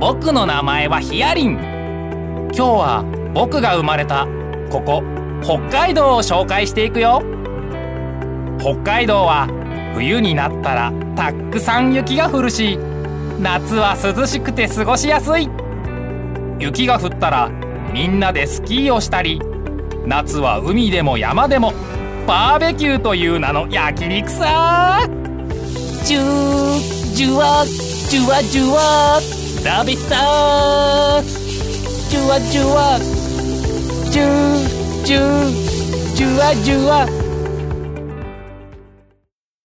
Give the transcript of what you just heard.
僕の名前はヒアリン。今日は僕が生まれたここ北海道を紹介していくよ。北海道は冬になったらたくさん雪が降るし、夏は涼しくて過ごしやすい。雪が降ったらみんなでスキーをしたり、夏は海でも山でもバーベキューという名の焼肉さ。ジュージュワジュワジュワ食べさ。ジュワジュワジュージュージュワジュワ